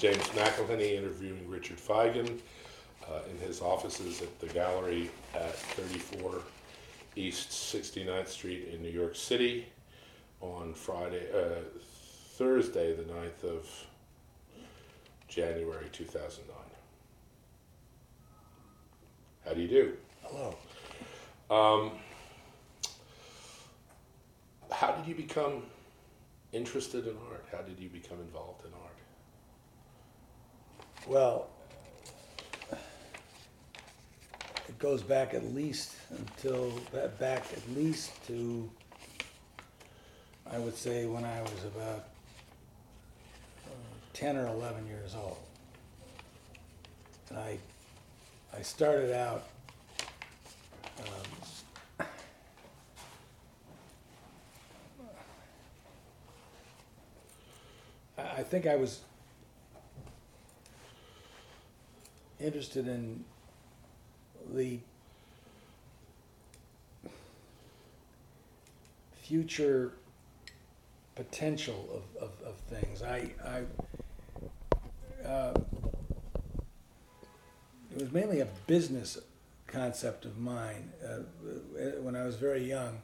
James McElhenney interviewing Richard Feigen in his offices at the Gallery at 34 East 69th Street in New York City on Thursday, the 9th of January 2009. How do you do? Hello. How did you become interested in art? How did you become involved in art? Well, it goes back at least to, I would say, when I was about 10 or 11 years old. And I started out I think I was interested in the future potential of things. It was mainly a business concept of mine when I was very young.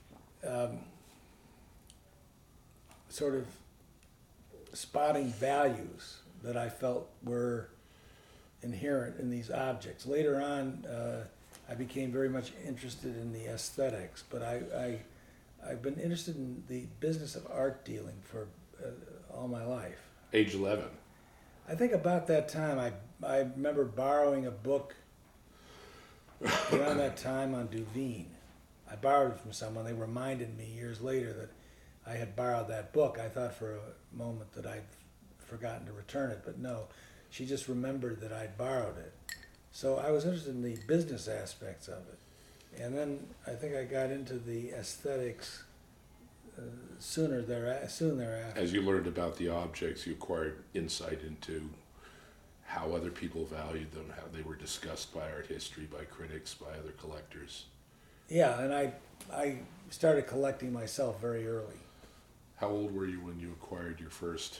Sort of spotting values that I felt were inherent in these objects. Later on, I became very much interested in the aesthetics, but I've been interested in the business of art dealing for all my life. Age 11. I think about that time, I remember borrowing a book around that time on Duveen. I borrowed it from someone. They reminded me years later that I had borrowed that book. I thought for a moment that I'd forgotten to return it, but no. She just remembered that I'd borrowed it. So I was interested in the business aspects of it. And then I think I got into the aesthetics soon thereafter. As you learned about the objects, you acquired insight into how other people valued them, how they were discussed by art history, by critics, by other collectors. Yeah, and I started collecting myself very early. How old were you when you acquired your first?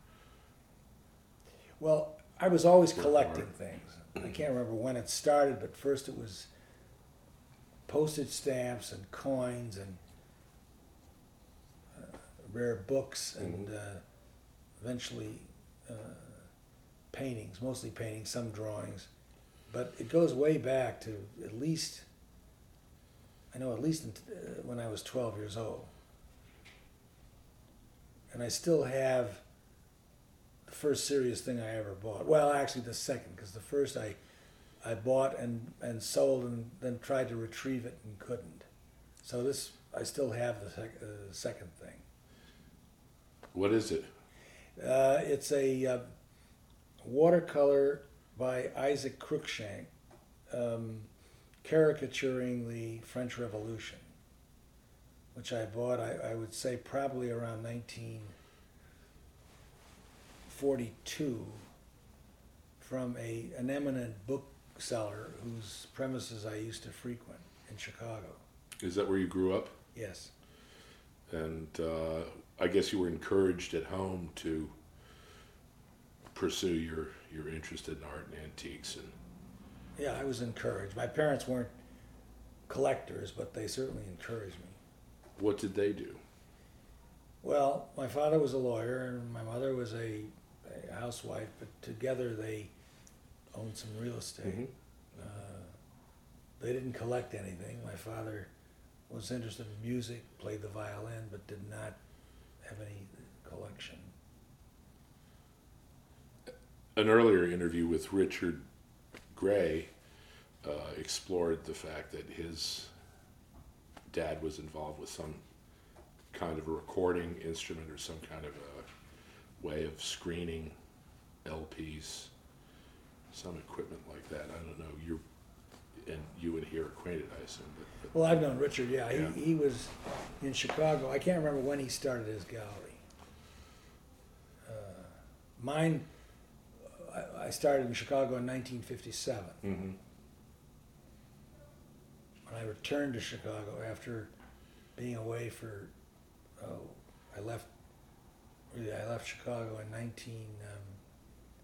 Well, I was always collecting things. I can't remember when it started, but first it was postage stamps and coins and rare books and eventually paintings, mostly paintings, some drawings. But it goes way back to at least when I was 12 years old. And I still have the first serious thing I ever bought. Well, actually the second, because the first I bought and sold and then tried to retrieve it and couldn't. So I still have the second thing. What is it? It's a watercolor by Isaac Cruikshank, caricaturing the French Revolution, which I bought, I would say, probably around 1942 from an eminent bookseller whose premises I used to frequent in Chicago. Is that where you grew up? Yes. And I guess you were encouraged at home to pursue your interest in art and antiques. And yeah, I was encouraged. My parents weren't collectors, but they certainly encouraged me. What did they do? Well, my father was a lawyer and my mother was a housewife, but together they owned some real estate. Mm-hmm. They didn't collect anything. My father was interested in music, played the violin, but did not have any collection. An earlier interview with Richard Gray explored the fact that his dad was involved with some kind of a recording instrument or some kind of a way of screening LPs, some equipment like that. I don't know. You and he are acquainted, I assume. But Well, I've known Richard, yeah. Yeah. He was in Chicago. I can't remember when he started his gallery. Mine, I started in Chicago in 1957. mm-hmm. When I returned to Chicago after being away for, I left Chicago in 19